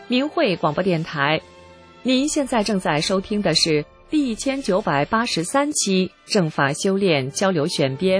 明慧广播电台。您现在正在收听的是第1983期正法修炼交流选编。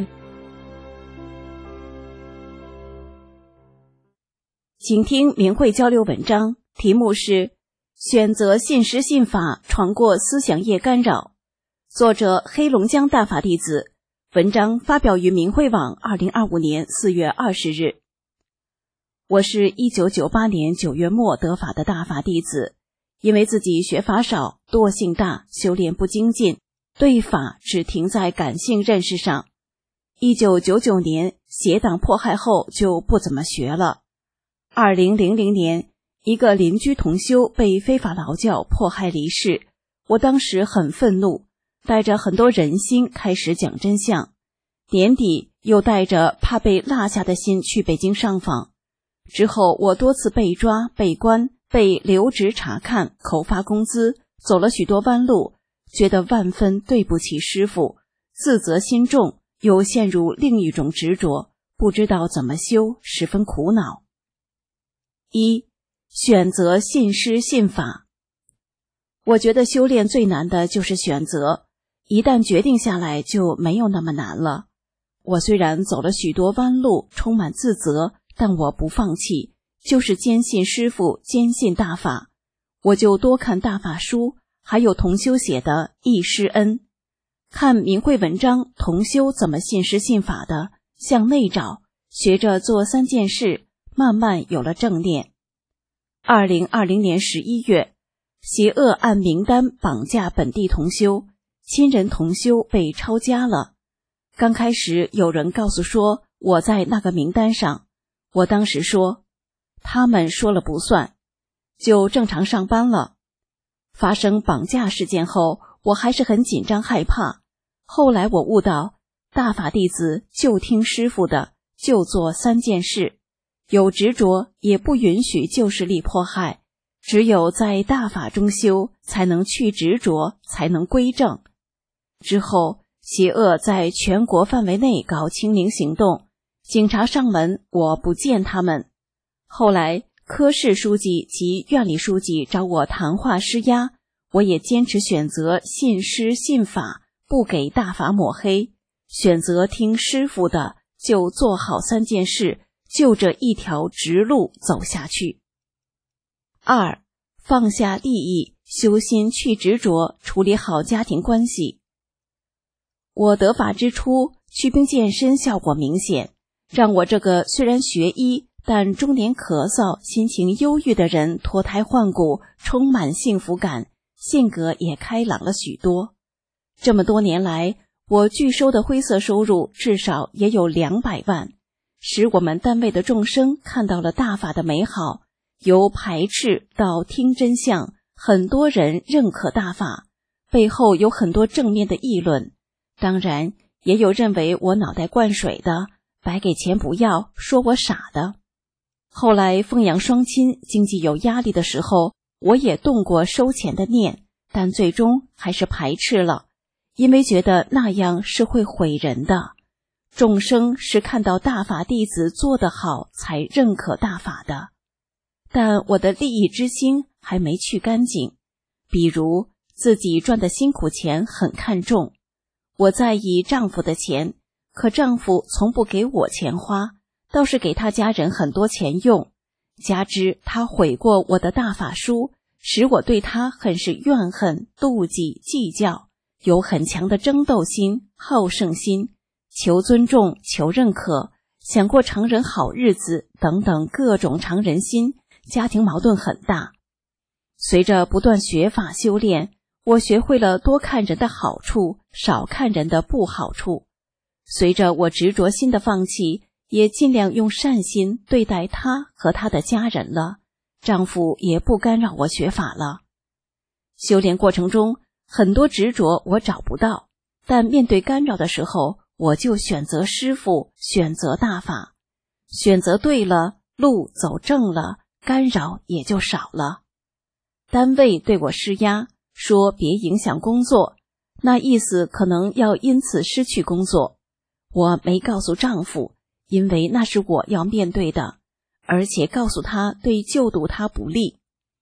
请听明慧交流文章，题目是选择信师信法，闯过思想业干扰，作者黑龙江大法弟子，文章发表于明慧网2025年4月20日。我是1998年9月末得法的大法弟子，因为自己学法少，惰性大，修炼不精进，对法只停在感性认识上。1999年邪党迫害后就不怎么学了。2000年，一个邻居同修被非法劳教迫害离世，我当时很愤怒，带着很多人心开始讲真相。年底又带着怕被落下的心去北京上访。之后我多次被抓、被关、被留职查看、扣发工资，走了许多弯路，觉得万分对不起师父，自责心重，又陷入另一种执着，不知道怎么修，十分苦恼。1. 选择信师信法。我觉得修炼最难的就是选择，一旦决定下来就没有那么难了。我虽然走了许多弯路，充满自责，但我不放弃，就是坚信师父，坚信大法。我就多看大法书，还有同修写的忆师恩，看明慧文章，同修怎么信师信法的，向内找，学着做3件事，慢慢有了正念。2020年11月，邪恶按名单绑架本地同修，亲人同修被抄家了。刚开始有人告诉说我在那个名单上，我当时说他们说了不算，就正常上班了。发生绑架事件后，我还是很紧张害怕。后来我悟到，大法弟子就听师父的，就做3件事，有执着也不允许旧势力迫害，只有在大法中修，才能去执着，才能归正。之后邪恶在全国范围内搞清零行动，警察上门，我不见他们。后来科室书记及院里书记找我谈话施压，我也坚持选择信师信法，不给大法抹黑，选择听师父的，就做好3件事，就这一条直路走下去。2. 放下利益，修心去执着，处理好家庭关系。我得法之初，祛病健身效果明显，让我这个虽然学医，但中年咳嗽、心情忧郁的人脱胎换骨，充满幸福感，性格也开朗了许多。这么多年来，我拒收的灰色收入至少也有200万，使我们单位的众生看到了大法的美好，由排斥到听真相，很多人认可大法，背后有很多正面的议论。当然也有认为我脑袋灌水的，白给钱不要，说我傻的。后来奉养双亲，经济有压力的时候，我也动过收钱的念，但最终还是排斥了，因为觉得那样是会毁人的。众生是看到大法弟子做得好才认可大法的，但我的利益之心还没去干净。比如自己赚的辛苦钱很看重，我在意丈夫的钱，可丈夫从不给我钱花，倒是给他家人很多钱用，加之他毁过我的大法书，使我对他很是怨恨、妒忌、计较，有很强的争斗心、好胜心，求尊重、求认可，想过常人好日子等等各种常人心，家庭矛盾很大。随着不断学法修炼，我学会了多看人的好处，少看人的不好处。随着我执着心的放弃，也尽量用善心对待他和他的家人了，丈夫也不干扰我学法了。修炼过程中，很多执着我找不到，但面对干扰的时候，我就选择师父，选择大法。选择对了，路走正了，干扰也就少了。单位对我施压，说别影响工作，那意思可能要因此失去工作。我没告诉丈夫，因为那是我要面对的，而且告诉他对救度他不利。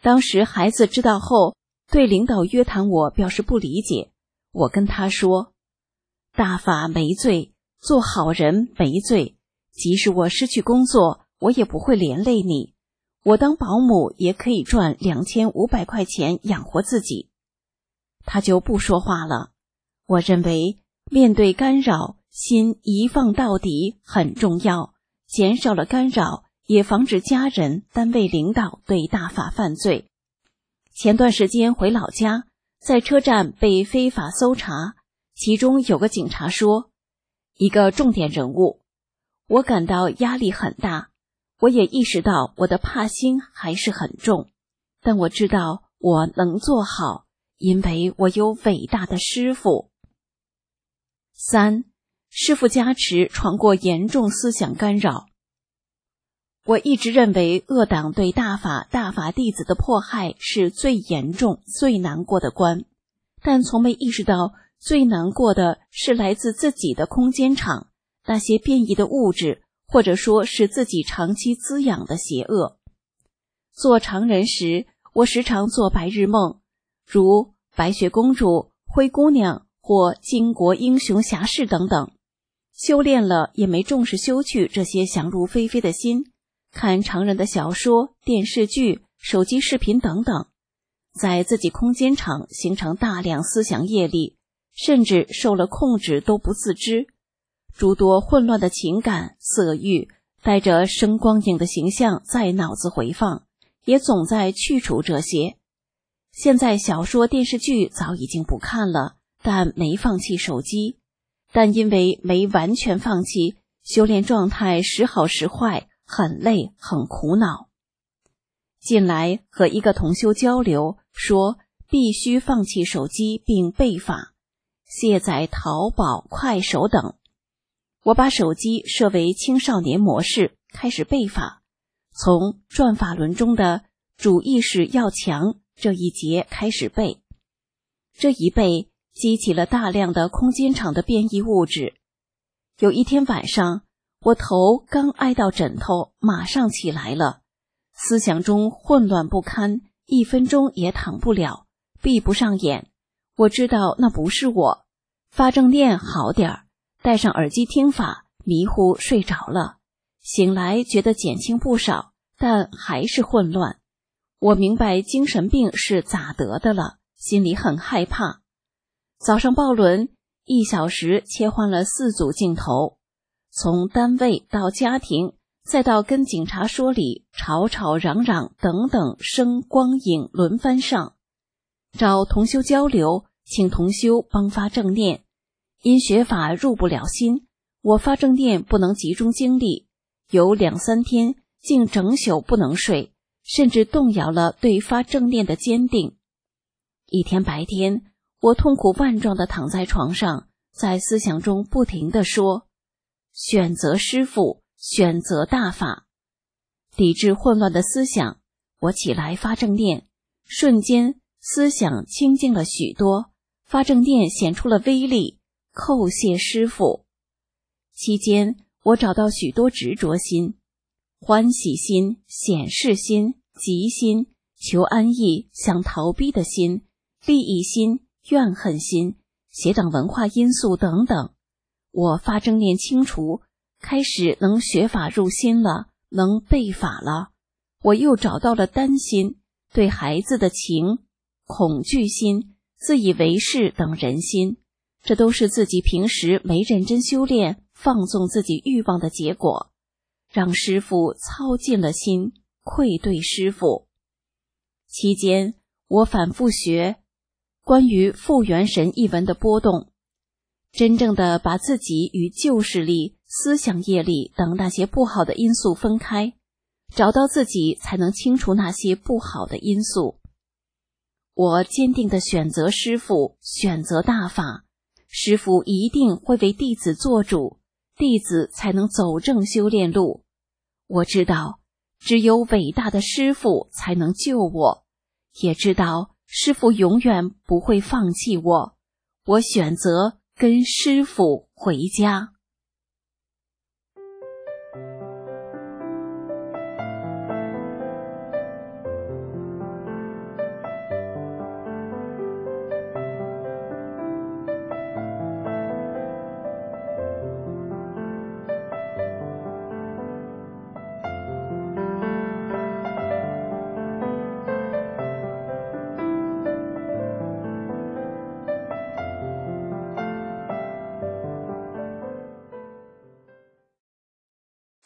当时孩子知道后，对领导约谈我表示不理解。我跟他说，大法没罪，做好人没罪，即使我失去工作，我也不会连累你。我当保姆也可以赚2500块钱养活自己。他就不说话了。我认为面对干扰，心一放到底很重要，减少了干扰，也防止家人、单位领导对大法犯罪。前段时间回老家，在车站被非法搜查，其中有个警察说，一个重点人物。我感到压力很大，我也意识到我的怕心还是很重，但我知道我能做好，因为我有伟大的师父。3. 师父加持闯过严重思想干扰。我一直认为恶党对大法弟子的迫害是最严重、最难过的关，但从没意识到最难过的是来自自己的空间场，那些变异的物质，或者说是自己长期滋养的邪恶。做常人时，我时常做白日梦，如白雪公主、灰姑娘或巾帼英雄侠士等等。修炼了也没重视修去这些想入非非的心，看常人的小说、电视剧、手机视频等等，在自己空间场形成大量思想业力，甚至受了控制都不自知。诸多混乱的情感、色欲，带着声光影的形象在脑子回放，也总在去除这些。现在小说、电视剧早已经不看了，但没放弃手机。但因为没完全放弃，修炼状态时好时坏，很累，很苦恼。近来和一个同修交流，说必须放弃手机并背法，卸载淘宝、快手等。我把手机设为青少年模式，开始背法，从转法轮中的主意识要强这一节开始背。这一背激起了大量的空间场的变异物质。有一天晚上，我头刚挨到枕头，马上起来了，思想中混乱不堪，1分钟也躺不了，闭不上眼。我知道那不是我，发正念好点儿，戴上耳机听法，迷糊睡着了。醒来觉得减轻不少，但还是混乱。我明白精神病是咋得的了，心里很害怕。早上报轮1小时切换了4组镜头，从单位到家庭，再到跟警察说理、吵吵嚷嚷等等声光影轮番上。找同修交流，请同修帮发正念。因学法入不了心，我发正念不能集中精力，有2-3天竟整宿不能睡，甚至动摇了对发正念的坚定。一天白天，我痛苦万状地躺在床上，在思想中不停地说，选择师父，选择大法。抵制混乱的思想，我起来发正念，瞬间思想清净了许多，发正念显出了威力，叩谢师父。期间我找到许多执着心、欢喜心、显示心、急心、求安逸、想逃避的心、利益心、怨恨心、邪党文化因素等等。我发正念清除，开始能学法入心了，能背法了。我又找到了担心，对孩子的情、恐惧心、自以为是等人心，这都是自己平时没认真修炼，放纵自己欲望的结果，让师父操尽了心，愧对师父。期间我反复学关于复原神一文的波动，真正的把自己与旧势力、思想业力等那些不好的因素分开，找到自己才能清除那些不好的因素。我坚定地选择师父，选择大法，师父一定会为弟子做主，弟子才能走正修炼路。我知道只有伟大的师父才能救我，也知道师父永远不会放弃我。我选择跟师父回家。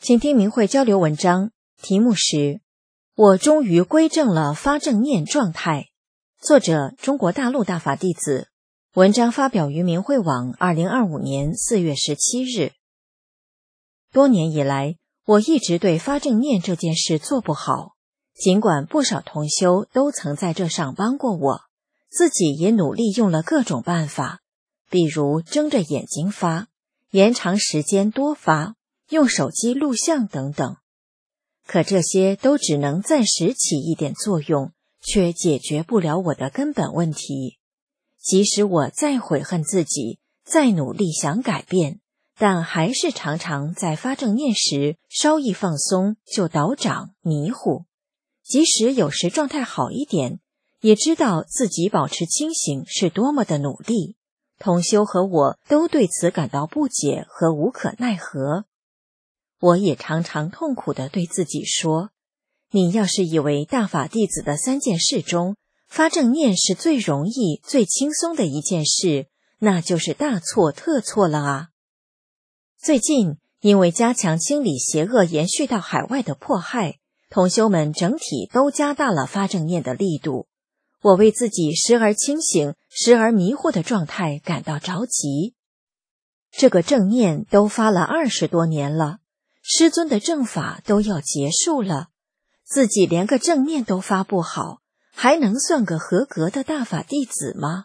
请听明慧交流文章，题目是我终于归正了发正念状态，作者中国大陆大法弟子，文章发表于明慧网2025年4月17日。多年以来，我一直对发正念这件事做不好，尽管不少同修都曾在这上帮过我，自己也努力用了各种办法，比如睁着眼睛发，延长时间多发，用手机录像等等。可这些都只能暂时起一点作用，却解决不了我的根本问题。即使我再悔恨自己，再努力想改变，但还是常常在发正念时稍一放松就倒掌迷糊。即使有时状态好一点，也知道自己保持清醒是多么的努力。同修和我都对此感到不解和无可奈何。我也常常痛苦地对自己说，你要是以为大法弟子的3件事中，发正念是最容易、最轻松的一件事，那就是大错特错了啊！最近，因为加强清理邪恶延续到海外的迫害，同修们整体都加大了发正念的力度。我为自己时而清醒、时而迷糊的状态感到着急。这个正念都发了20多年了，师尊的正法都要结束了，自己连个正念都发不好，还能算个合格的大法弟子吗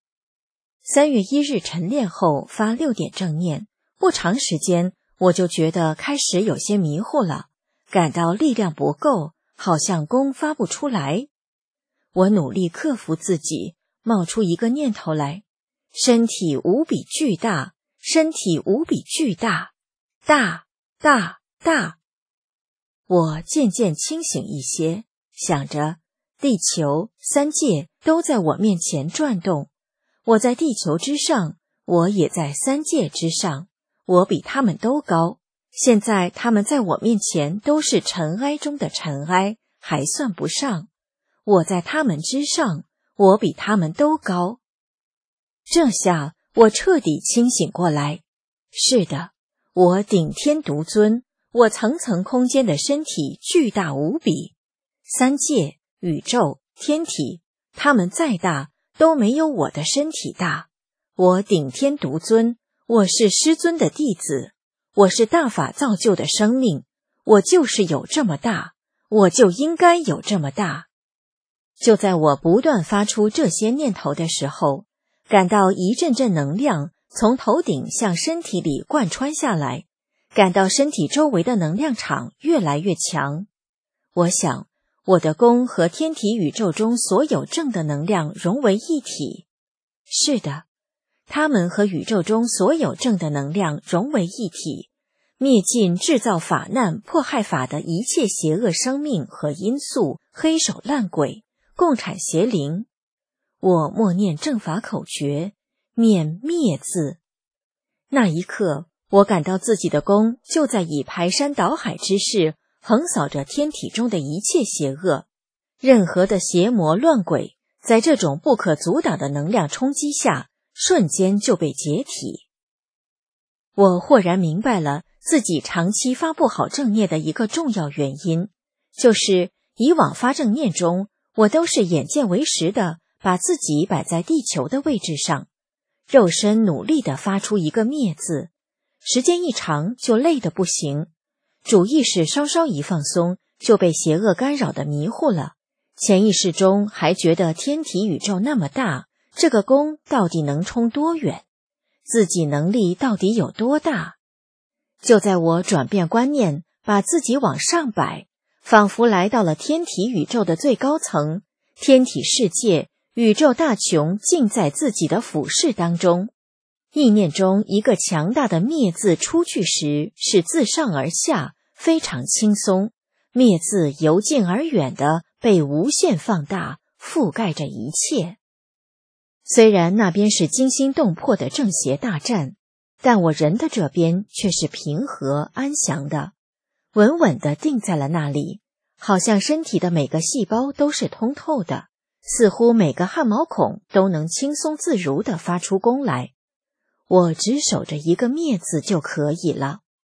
？3月1日晨练后发6点正念，不长时间我就觉得开始有些迷糊了，感到力量不够，好像功发不出来。我努力克服自己，冒出一个念头来：身体无比巨大，身体无比巨大，大大大。我渐渐清醒一些，想着地球、3界都在我面前转动，我在地球之上，我也在3界之上，我比他们都高。现在他们在我面前都是尘埃中的尘埃，还算不上。我在他们之上，我比他们都高。这下我彻底清醒过来。是的，我顶天独尊，我层层空间的身体巨大无比。3界、宇宙、天体，它们再大都没有我的身体大。我顶天独尊，我是师尊的弟子，我是大法造就的生命，我就是有这么大，我就应该有这么大。就在我不断发出这些念头的时候，感到一阵阵能量从头顶向身体里贯穿下来，感到身体周围的能量场越来越强。我想，我的功和天体宇宙中所有正的能量融为一体。是的，它们和宇宙中所有正的能量融为一体，灭尽制造法难迫害法的一切邪恶生命和因素、黑手烂鬼、共产邪灵。我默念正法口诀，念灭字。那一刻，我感到自己的功就在以排山倒海之势横扫着天体中的一切邪恶，任何的邪魔乱鬼，在这种不可阻挡的能量冲击下，瞬间就被解体。我豁然明白了自己长期发不好正念的一个重要原因，就是以往发正念中，我都是眼见为实的把自己摆在地球的位置上，肉身努力地发出一个灭字，时间一长就累得不行，主意识稍稍一放松，就被邪恶干扰得迷糊了，潜意识中还觉得天体宇宙那么大，这个功到底能冲多远，自己能力到底有多大。就在我转变观念，把自己往上摆，仿佛来到了天体宇宙的最高层，天体世界、宇宙大穹尽在自己的俯视当中。意念中一个强大的灭字出去时，是自上而下，非常轻松，灭字由近而远的被无限放大，覆盖着一切。虽然那边是惊心动魄的正邪大战，但我人的这边却是平和安详的，稳稳地定在了那里，好像身体的每个细胞都是通透的，似乎每个汗毛孔都能轻松自如地发出功来。我只守着一个灭字就可以了。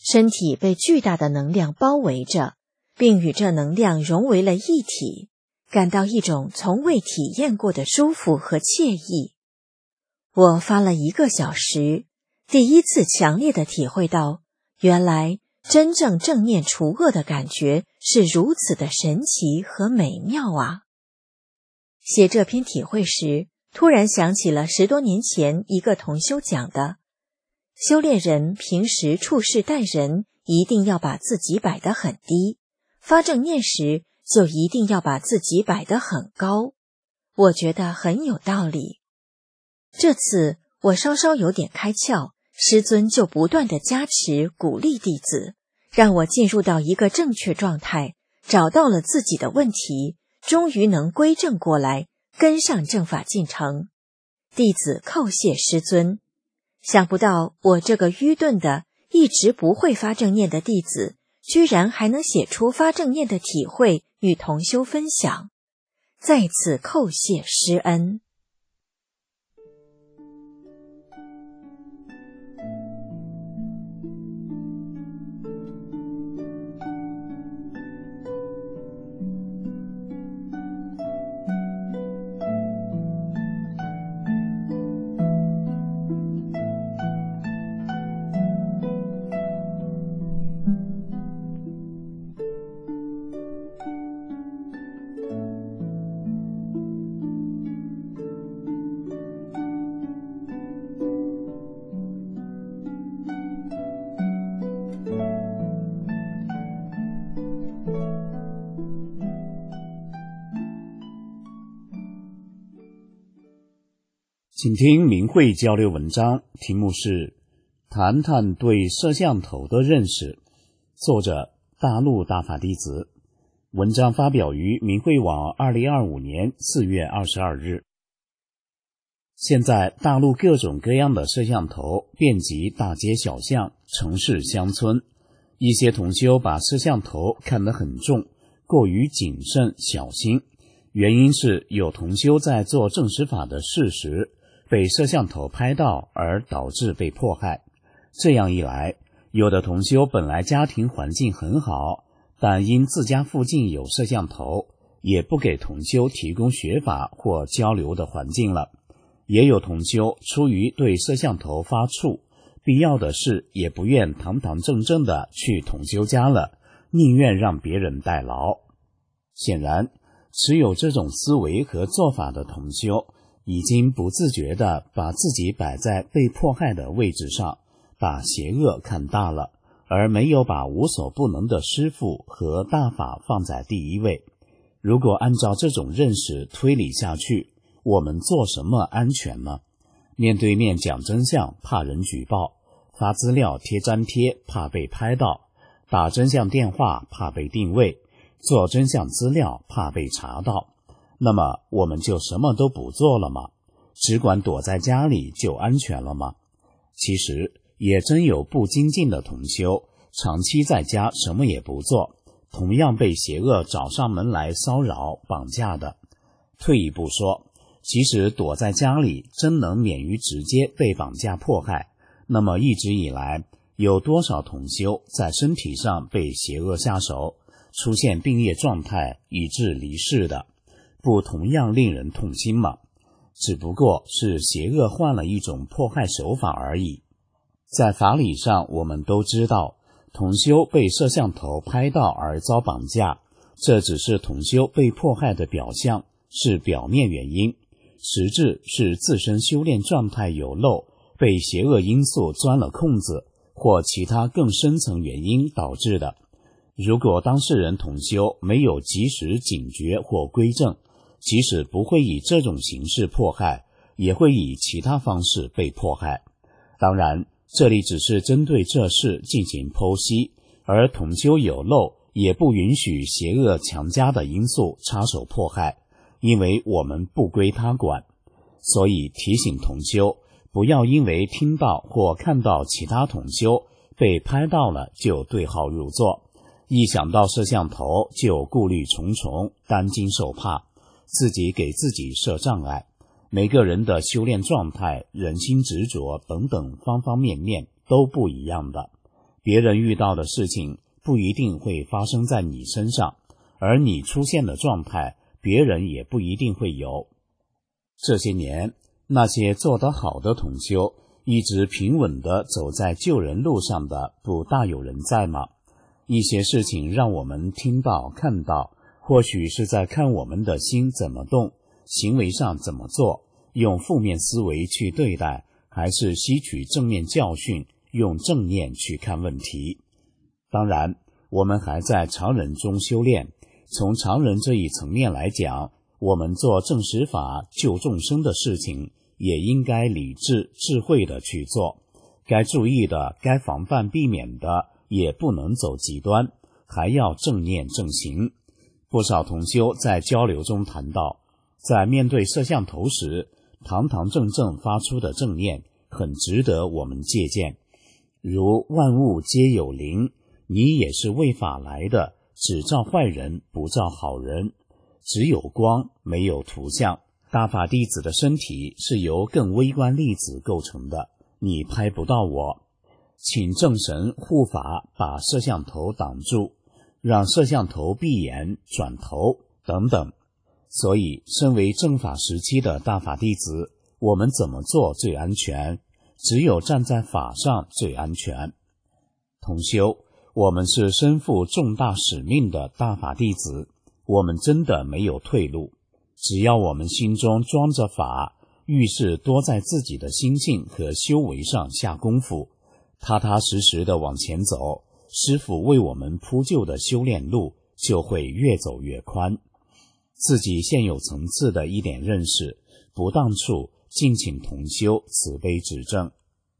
身体被巨大的能量包围着，并与这能量融为了一体，感到一种从未体验过的舒服和惬意。我发了1个小时，第一次强烈地体会到，原来真正正念除恶的感觉是如此的神奇和美妙啊！写这篇体会时，突然想起了10多年前一个同修讲的，修炼人平时处事待人一定要把自己摆得很低，发正念时就一定要把自己摆得很高。我觉得很有道理。这次我稍稍有点开窍，师尊就不断地加持鼓励弟子，让我进入到一个正确状态，找到了自己的问题，终于能归正过来，跟上正法进程。弟子叩谢师尊。想不到我这个愚钝的一直不会发正念的弟子，居然还能写出发正念的体会与同修分享，再次叩谢师恩。 请听明慧交流文章，题目是谈谈对摄像头的认识，作者大陆大法弟子。文章发表于明慧网2025年4月22日。现在大陆各种各样的摄像头遍及大街小巷、城市乡村，一些同修把摄像头看得很重，过于谨慎小心，原因是有同修在做正实法的事时被摄像头拍到而导致被迫害。这样一来，有的同修本来家庭环境很好，但因自家附近有摄像头，也不给同修提供学法或交流的环境了。也有同修出于对摄像头发怵，必要的事也不愿堂堂正正的去同修家了，宁愿让别人代劳。显然，持有这种思维和做法的同修已经不自觉地把自己摆在被迫害的位置上，把邪恶看大了，而没有把无所不能的师父和大法放在第一位。如果按照这种认识推理下去，我们做什么安全呢？面对面讲真相怕人举报，发资料贴粘贴怕被拍到，打真相电话怕被定位，做真相资料怕被查到，那么我们就什么都不做了吗？只管躲在家里就安全了吗？其实也真有不精进的同修，长期在家什么也不做，同样被邪恶找上门来骚扰绑架的。退一步说，即使躲在家里真能免于直接被绑架迫害，那么一直以来有多少同修在身体上被邪恶下手，出现病业状态以致离世的，不同样令人痛心吗？只不过是邪恶换了一种迫害手法而已。在法理上，我们都知道，同修被摄像头拍到而遭绑架，这只是同修被迫害的表象，是表面原因，实质是自身修炼状态有漏，被邪恶因素钻了空子，或其他更深层原因导致的。如果当事人同修没有及时警觉或归正，即使不会以这种形式迫害，也会以其他方式被迫害。当然，这里只是针对这事进行剖析，而同修有漏，也不允许邪恶强加的因素插手迫害，因为我们不归他管。所以提醒同修，不要因为听到或看到其他同修被拍到了就对号入座，一想到摄像头就顾虑重重，担惊受怕，自己给自己设障碍。每个人的修炼状态、人心执着等等方方面面都不一样的， 别人遇到的事情不一定会发生在你身上，而你出现的状态，别人也不一定会有。这些年，那些做得好的同修，一直平稳地走在救人路上的，不大有人在吗？一些事情让我们听到看到，或许是在看我们的心怎么动，行为上怎么做，用负面思维去对待，还是吸取正面教训，用正念去看问题。当然，我们还在常人中修炼，从常人这一层面来讲，我们做正实法救众生的事情，也应该理智智慧的去做，该注意的该防范避免的也不能走极端，还要正念正行。不少同修在交流中谈到，在面对摄像头时，堂堂正正发出的正念很值得我们借鉴。如万物皆有灵，你也是为法来的，只照坏人不照好人，只有光没有图像。大法弟子的身体是由更微观粒子构成的，你拍不到我，请正神护法把摄像头挡住，让摄像头闭眼转头等等。所以身为正法时期的大法弟子，我们怎么做最安全？只有站在法上最安全。同修，我们是身负重大使命的大法弟子，我们真的没有退路。只要我们心中装着法，遇事多在自己的心性和修为上下功夫，踏踏实实的往前走，师父为我们铺就的修炼路就会越走越宽。自己现有层次的一点认识，不当处敬请同修慈悲指正。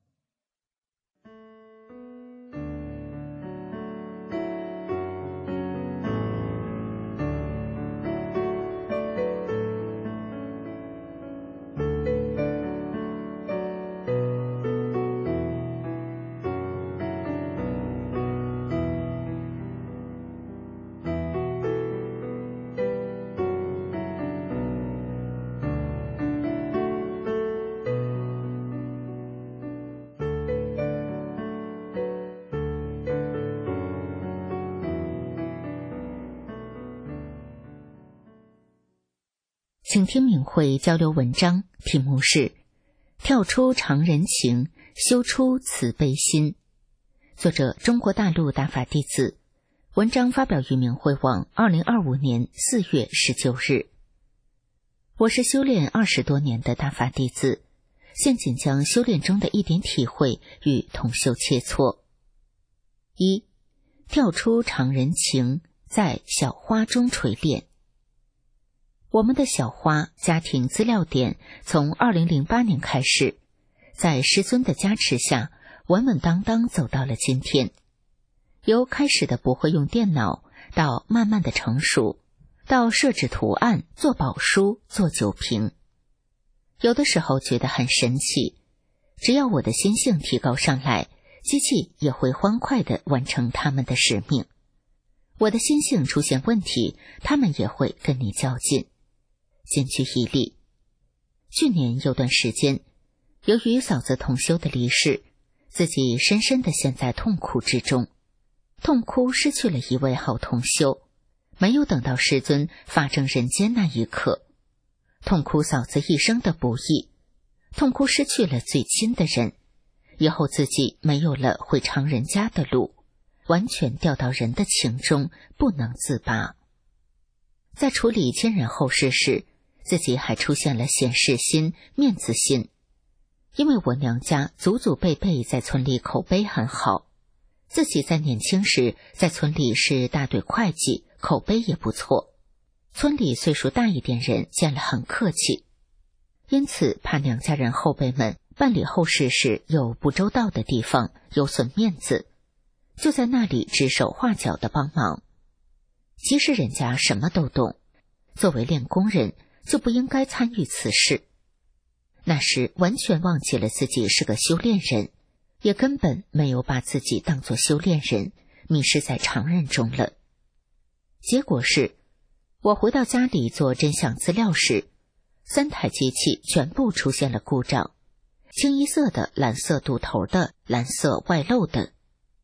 请听明慧交流文章，题目是跳出常人情，修出慈悲心，作者中国大陆大法弟子，文章发表于明慧网2025年4月19日。我是修炼20多年的大法弟子，现仅将修炼中的一点体会与同修切磋。一、跳出常人情，在小花中锤炼。我们的小花家庭资料点从2008年开始，在师尊的加持下，稳稳当当走到了今天。由开始的不会用电脑，到慢慢的成熟，到设置图案、做宝书、做酒瓶。有的时候觉得很神奇，只要我的心性提高上来，机器也会欢快地完成他们的使命。我的心性出现问题，他们也会跟你较劲。仅举一例，去年有段时间，由于嫂子同修的离世，自己深深地陷在痛苦之中，痛哭失去了一位好同修，没有等到师尊法证人间那一刻，痛哭嫂子一生的不易，痛哭失去了最亲的人，以后自己没有了回常人家的路，完全掉到人的情中，不能自拔。在处理亲人后事时，自己还出现了显示心、面子心。因为我娘家祖祖辈辈在村里口碑很好，自己在年轻时在村里是大队会计，口碑也不错。村里岁数大一点人见了很客气，因此怕娘家人后辈们办理后事时有不周到的地方，有损面子，就在那里指手画脚的帮忙。其实人家什么都懂，作为练功人就不应该参与此事。那时完全忘记了自己是个修炼人，也根本没有把自己当作修炼人，迷失在常人中了。结果是，我回到家里做真相资料时，3台机器全部出现了故障，清一色的蓝色镀头的，蓝色外露的。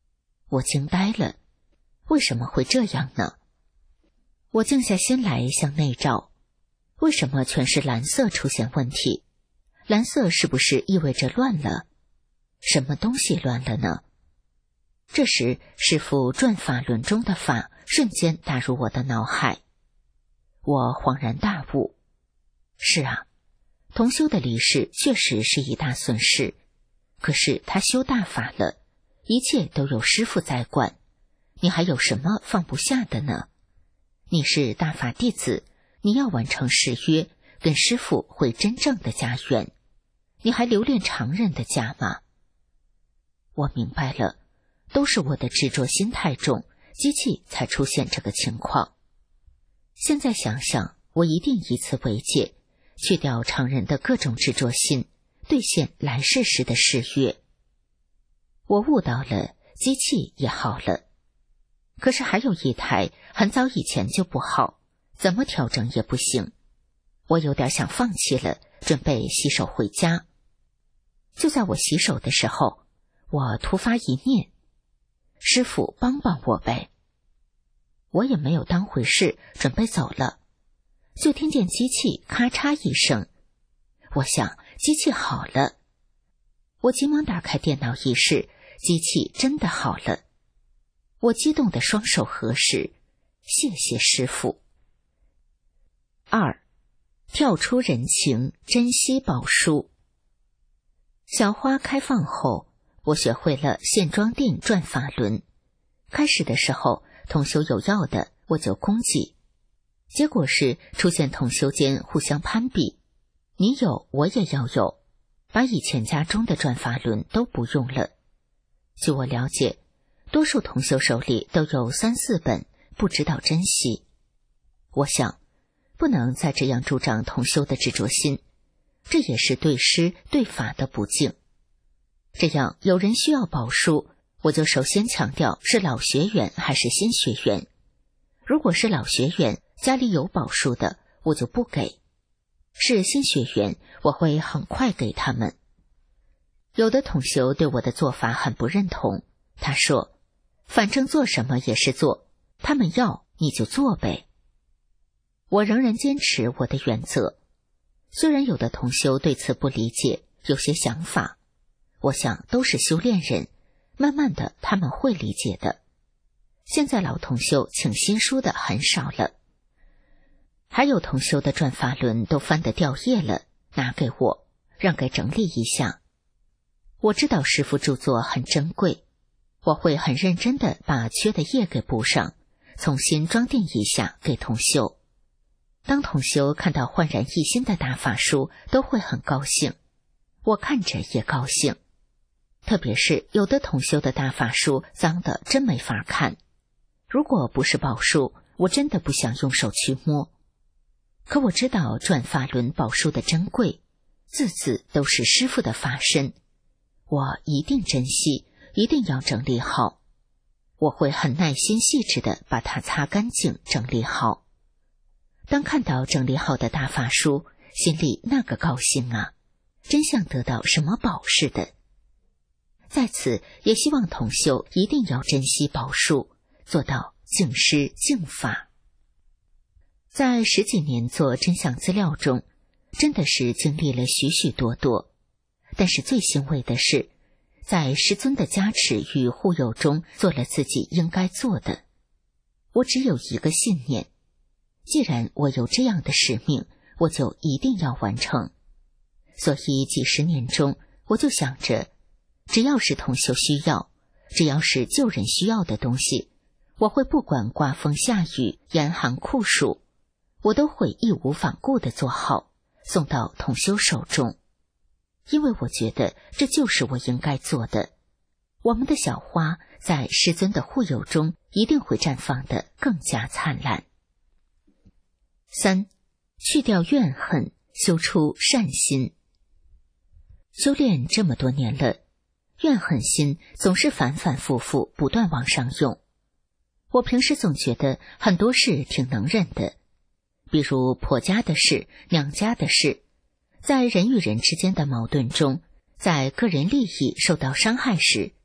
我惊呆了，为什么会这样呢？我静下心来向内照，为什么全是蓝色出现问题？蓝色是不是意味着乱了？什么东西乱了呢？这时师父转法轮中的法瞬间打入我的脑海，我恍然大悟。是啊，同修的离世确实是一大损失，可是他修大法了，一切都有师父在管，你还有什么放不下的呢？你是大法弟子，你要完成誓约，跟师父回真正的家园，你还留恋常人的家吗？我明白了，都是我的执着心太重，机器才出现这个情况。现在想想，我一定以此为戒，去掉常人的各种执着心，兑现来世时的誓约。我悟到了，机器也好了。可是还有一台很早以前就不好，怎么调整也不行。我有点想放弃了，准备洗手回家。就在我洗手的时候，我突发一念，师父帮帮我呗。我也没有当回事，准备走了，就听见机器咔嚓一声。我想机器好了，我急忙打开电脑一试，机器真的好了。我激动的双手合十，谢谢师父。2. 跳出人情，珍惜宝书。小花开放后，我学会了现装订转法轮。开始的时候，同修有要的，我就供给。结果是出现同修间互相攀比，你有我也要有，把以前家中的转法轮都不用了。据我了解，多数同修手里都有3、4本，不知道珍惜。我想，不能再这样助长同修的执着心，这也是对师对法的不敬。这样有人需要宝书，我就首先强调是老学员还是新学员。如果是老学员，家里有宝书的，我就不给；是新学员，我会很快给他们。有的同修对我的做法很不认同，他说反正做什么也是做，他们要你就做呗。我仍然坚持我的原则，虽然有的同修对此不理解，有些想法，我想都是修炼人，慢慢的他们会理解的。现在老同修请新书的很少了，还有同修的转法轮都翻得掉页了，拿给我，让给整理一下。我知道师父著作很珍贵，我会很认真的把缺的页给补上，重新装订一下给同修。当同修看到焕然一新的大法书，都会很高兴，我看着也高兴。特别是有的同修的大法书脏的真没法看，如果不是宝书，我真的不想用手去摸。可我知道转法轮宝书的珍贵，字字都是师父的法身，我一定珍惜，一定要整理好。我会很耐心细致的把它擦干净，整理好。当看到整理好的大法书，心里那个高兴啊，真像得到什么宝似的。在此也希望同修一定要珍惜宝书，做到敬师敬法。在10几年做真相资料中，真的是经历了许许多多，但是最欣慰的是，在师尊的加持与护佑中做了自己应该做的。我只有一个信念，既然我有这样的使命，我就一定要完成。所以几十年中，我就想着，只要是同修需要，只要是救人需要的东西，我会不管刮风下雨、严寒酷暑，我都会义无反顾地做好，送到同修手中。因为我觉得这就是我应该做的。我们的小花在师尊的护佑中一定会绽放得更加灿烂。3. 去掉怨恨，修出善心。修炼这么多年了，怨恨心总是反反复复不断往上涌。我平时总觉得很多事挺能忍的，比如婆家的事、娘家的事，在人与人之间的矛盾中，在个人利益受到伤害时，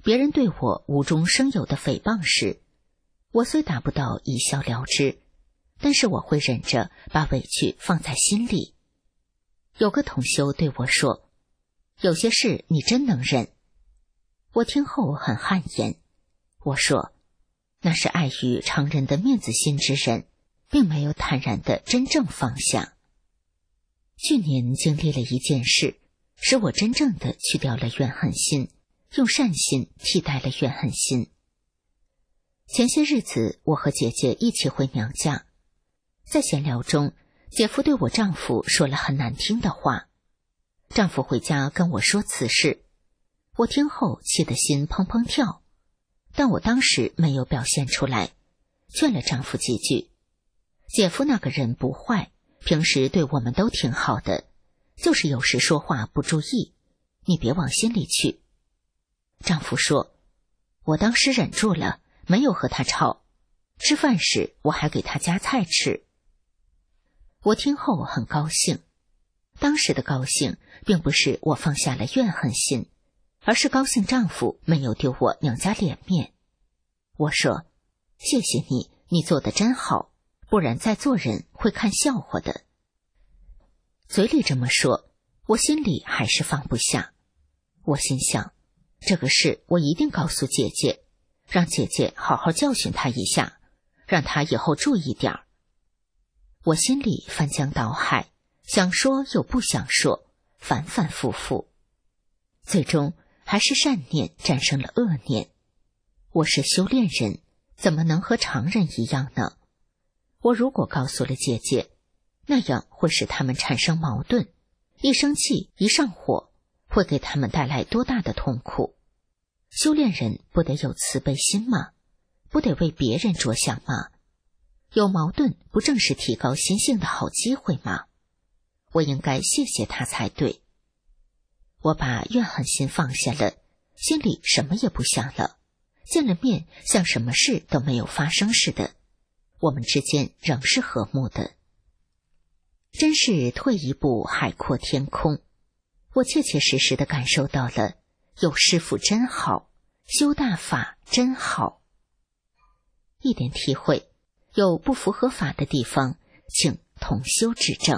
别人对我无中生有的诽谤时，我虽达不到一笑了之，但是我会忍着把委屈放在心里。有个同修对我说，有些事你真能忍。我听后很汗颜，我说，那是碍于常人的面子心之人，并没有坦然的真正放下。去年经历了一件事，使我真正的去掉了怨恨心，用善心替代了怨恨心。前些日子我和姐姐一起回娘家，在闲聊中，姐夫对我丈夫说了很难听的话。丈夫回家跟我说此事，我听后气得心砰砰跳，但我当时没有表现出来，劝了丈夫几句。姐夫那个人不坏，平时对我们都挺好的，就是有时说话不注意，你别往心里去。丈夫说，我当时忍住了，没有和他吵，吃饭时我还给他夹菜吃。我听后很高兴，当时的高兴并不是我放下了怨恨心，而是高兴丈夫没有丢我娘家脸面。我说，谢谢你，你做得真好，不然再做人会看笑话的。嘴里这么说，我心里还是放不下。我心想，这个事我一定告诉姐姐，让姐姐好好教训她一下，让她以后注意点儿。我心里翻江倒海，想说又不想说，反反复复。最终还是善念战胜了恶念。我是修炼人，怎么能和常人一样呢？我如果告诉了姐姐，那样会使他们产生矛盾，一生气一上火，会给他们带来多大的痛苦。修炼人不得有慈悲心吗？不得为别人着想吗？有矛盾不正是提高心性的好机会吗？我应该谢谢他才对。我把怨恨心放下了，心里什么也不想了，见了面像什么事都没有发生似的，我们之间仍是和睦的。真是退一步海阔天空，我切切实实地感受到了，有师父真好，修大法真好。一点体会，有不符合法的地方，请同修指正。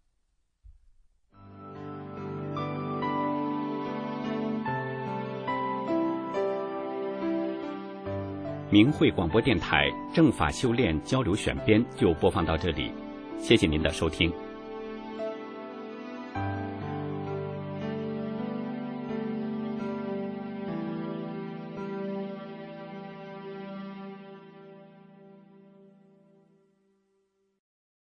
明慧广播电台正法修炼交流选编就播放到这里，谢谢您的收听。